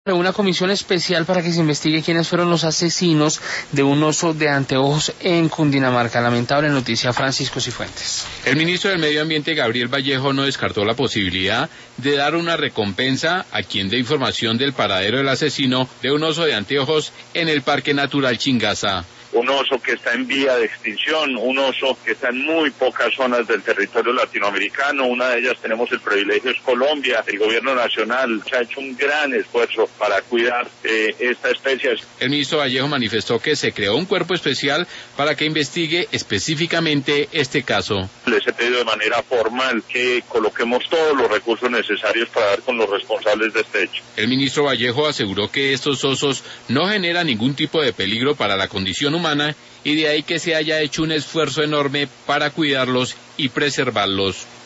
Una comisión especial para que se investigue quiénes fueron los asesinos de un oso de anteojos en Cundinamarca. Lamentable noticia, Francisco Cifuentes. El ministro del Medio Ambiente, Gabriel Vallejo, no descartó la posibilidad de dar una recompensa a quien dé información del paradero del asesino de un oso de anteojos en el Parque Natural Chingaza. Un oso que está en vía de extinción, un oso que está en muy pocas zonas del territorio latinoamericano. Una de ellas tenemos el privilegio, es Colombia. El gobierno nacional ha hecho un gran esfuerzo para cuidar esta especie. El ministro Vallejo manifestó que se creó un cuerpo especial para que investigue específicamente este caso. Les he pedido de manera formal que coloquemos todos los recursos necesarios para dar con los responsables de este hecho. El ministro Vallejo aseguró que estos osos no generan ningún tipo de peligro para la condición humana y de ahí que se haya hecho un esfuerzo enorme para cuidarlos y preservarlos.